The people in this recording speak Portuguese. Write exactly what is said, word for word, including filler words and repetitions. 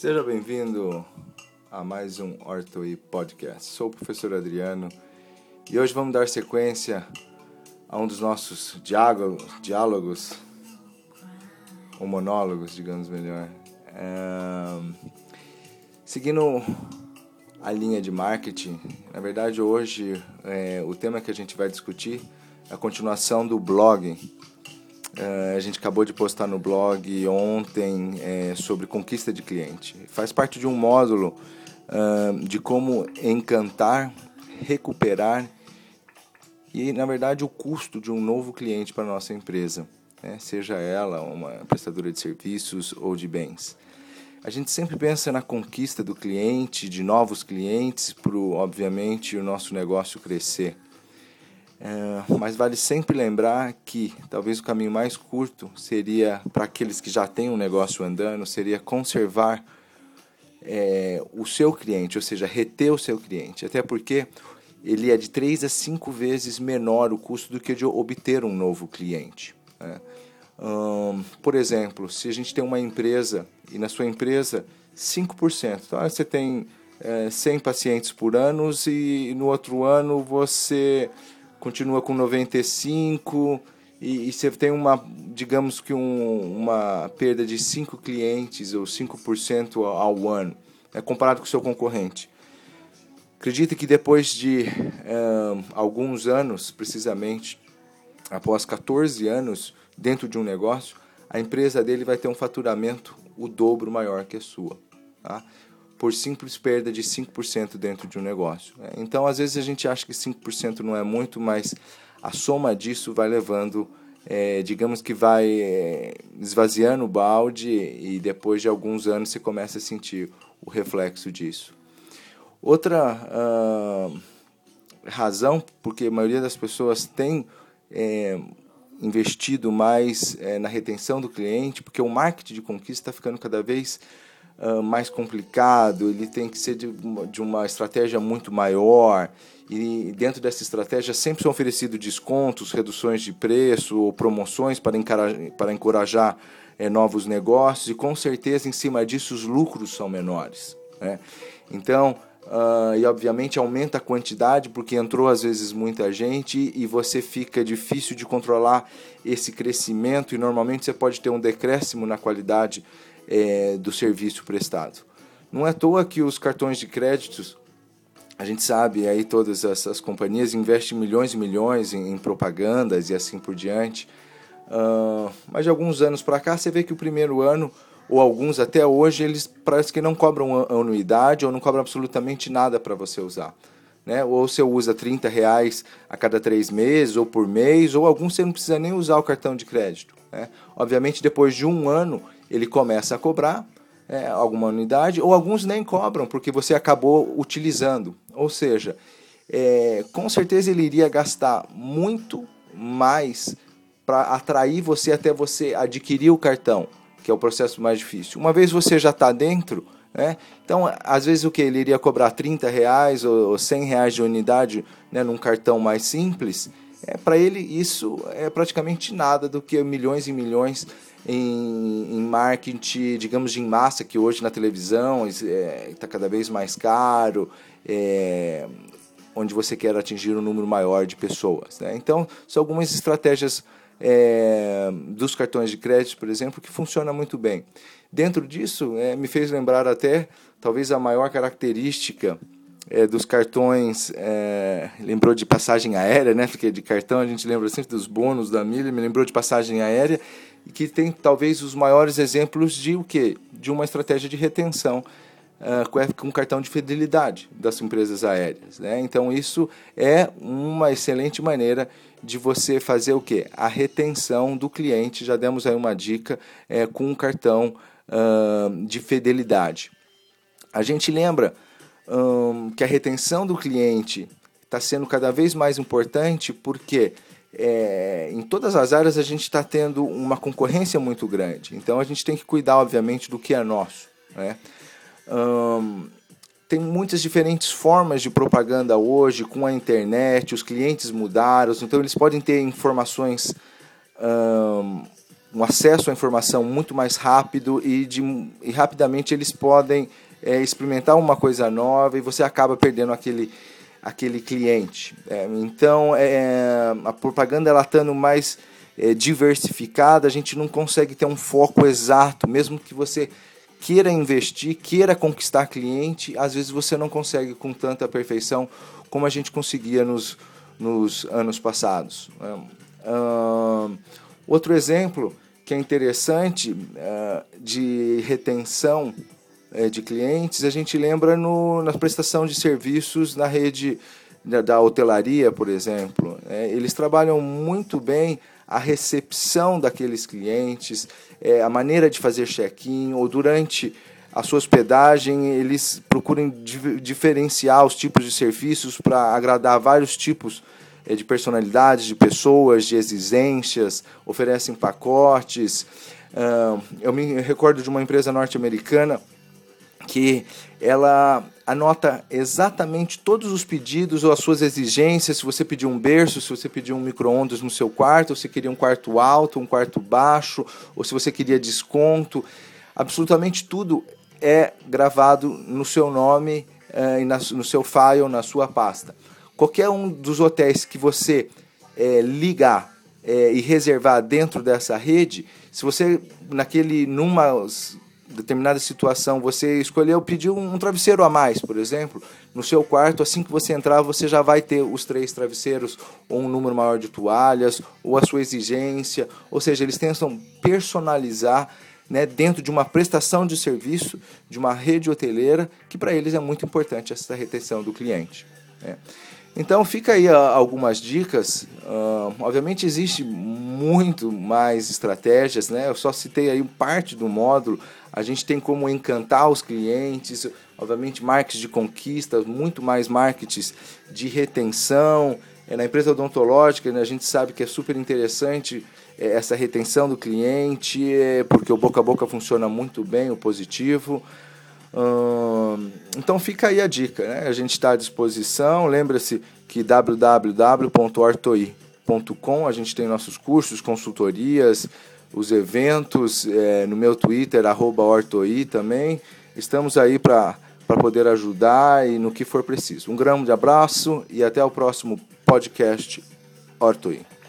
Seja bem-vindo a mais um OrtoI Podcast. Sou o professor Adriano e hoje vamos dar sequência a um dos nossos diálogos, diálogos ou monólogos, digamos melhor. É, seguindo a linha de marketing, na verdade hoje é, o tema que a gente vai discutir é a continuação do blog. Uh, a gente acabou de postar no blog ontem é, sobre conquista de cliente. Faz parte de um módulo uh, de como encantar, recuperar e, na verdade, o custo de um novo cliente para a nossa empresa, né? Seja ela uma prestadora de serviços ou de bens. A gente sempre pensa na conquista do cliente, de novos clientes, para, obviamente, o nosso negócio crescer. É, mas vale sempre lembrar que talvez o caminho mais curto seria, para aqueles que já têm um negócio andando, seria conservar é, o seu cliente, ou seja, reter o seu cliente. Até porque ele é de três a cinco vezes menor o custo do que de obter um novo cliente, né? Hum, por exemplo, se a gente tem uma empresa e na sua empresa cinco por cento, então você tem é, cem pacientes por ano e no outro ano você continua com noventa e cinco e, e você tem uma, digamos que um, uma perda de cinco clientes ou cinco por cento ao, ao ano, né, comparado com o seu concorrente. Acredita que depois de é, alguns anos, precisamente após quatorze anos dentro de um negócio, a empresa dele vai ter um faturamento o dobro maior que a sua, tá? Por simples perda de cinco por cento dentro de um negócio. Então, às vezes a gente acha que cinco por cento não é muito, mas a soma disso vai levando, é, digamos que vai é, esvaziando o balde e depois de alguns anos você começa a sentir o reflexo disso. Outra uh, razão, porque a maioria das pessoas tem é, investido mais é, na retenção do cliente, porque o marketing de conquista está ficando cada vez Uh, mais complicado, ele tem que ser de uma, de uma estratégia muito maior e dentro dessa estratégia sempre são oferecidos descontos, reduções de preço ou promoções para encorajar, para encorajar é, novos negócios e com certeza em cima disso os lucros são menores, né? Então, uh, e obviamente aumenta a quantidade porque entrou às vezes muita gente e você fica difícil de controlar esse crescimento e normalmente você pode ter um decréscimo na qualidade É, do serviço prestado. Não é à toa que os cartões de créditos, a gente sabe, aí todas essas companhias investem milhões e milhões em, em propagandas e assim por diante, uh, mas de alguns anos para cá você vê que o primeiro ano, ou alguns até hoje, eles parece que não cobram anuidade ou não cobram absolutamente nada para você usar, né? Ou você usa trinta reais a cada três meses ou por mês, ou alguns você não precisa nem usar o cartão de crédito, né? Obviamente depois de um ano ele começa a cobrar é, alguma anuidade, ou alguns nem cobram, porque você acabou utilizando. Ou seja, é, com certeza ele iria gastar muito mais para atrair você até você adquirir o cartão, que é o processo mais difícil. Uma vez você já está dentro, né, então, às vezes o que ele iria cobrar trinta reais ou cem reais de unidade, né, num cartão mais simples, é, para ele isso é praticamente nada do que milhões e milhões Em, em marketing, digamos, de em massa, que hoje na televisão está é, cada vez mais caro, é, onde você quer atingir um número maior de pessoas, né? Então, são algumas estratégias é, dos cartões de crédito, por exemplo, que funcionam muito bem. Dentro disso, é, me fez lembrar até, talvez, a maior característica É, dos cartões, é, lembrou de passagem aérea, né? Porque de cartão a gente lembra sempre dos bônus da milha, me lembrou de passagem aérea, e que tem talvez os maiores exemplos de o quê? De uma estratégia de retenção uh, com cartão de fidelidade das empresas aéreas, né? Então isso é uma excelente maneira de você fazer o quê? A retenção do cliente, já demos aí uma dica, é, com um cartão uh, de fidelidade. A gente lembra Um, que a retenção do cliente está sendo cada vez mais importante porque é, em todas as áreas a gente está tendo uma concorrência muito grande. Então a gente tem que cuidar, obviamente, do que é nosso, né? Um, tem muitas diferentes formas de propaganda hoje com a internet, os clientes mudaram, então eles podem ter informações um, um acesso à informação muito mais rápido e, de, e rapidamente eles podem é, experimentar uma coisa nova e você acaba perdendo aquele, aquele cliente. É, então, é, a propaganda ela estando mais é, diversificada, a gente não consegue ter um foco exato, mesmo que você queira investir, queira conquistar cliente, às vezes você não consegue com tanta perfeição como a gente conseguia nos, nos anos passados. Uh, outro exemplo que é interessante uh, de retenção uh, de clientes, a gente lembra no, na prestação de serviços na rede da, da hotelaria, por exemplo. É, eles trabalham muito bem a recepção daqueles clientes, é, a maneira de fazer check-in, ou durante a sua hospedagem, eles procuram di- diferenciar os tipos de serviços para agradar vários tipos é, de personalidades, de pessoas, de exigências, oferecem pacotes. Uh, eu me recordo de uma empresa norte-americana que ela anota exatamente todos os pedidos ou as suas exigências, se você pediu um berço, se você pediu um micro-ondas no seu quarto, ou se queria um quarto alto, um quarto baixo, ou se você queria desconto. Absolutamente tudo é gravado no seu nome eh, e na, no seu file, na sua pasta. Qualquer um dos hotéis que você eh, ligar eh, e reservar dentro dessa rede, se você, naquele, numa determinada situação, você escolheu pedir um, um travesseiro a mais, por exemplo, no seu quarto, assim que você entrar, você já vai ter os três travesseiros, ou um número maior de toalhas, ou a sua exigência, ou seja, eles tentam personalizar, né, dentro de uma prestação de serviço, de uma rede hoteleira, que para eles é muito importante essa retenção do cliente. Né? Então fica aí uh, algumas dicas. Uh, obviamente existe muito mais estratégias, né? Eu só citei aí parte do módulo. A gente tem como encantar os clientes, obviamente marketing de conquista, muito mais marketing de retenção. É, na empresa odontológica, né, a gente sabe que é super interessante é, essa retenção do cliente, é, porque o boca a boca funciona muito bem, o positivo. Hum, então fica aí a dica, né? A gente está à disposição. Lembra-se que w w w ponto ortoi ponto com a gente tem nossos cursos, consultorias, os eventos, é, no meu Twitter, arroba ortoi também. Estamos aí para para poder ajudar e no que for preciso. Um grande abraço e até o próximo podcast Ortoi.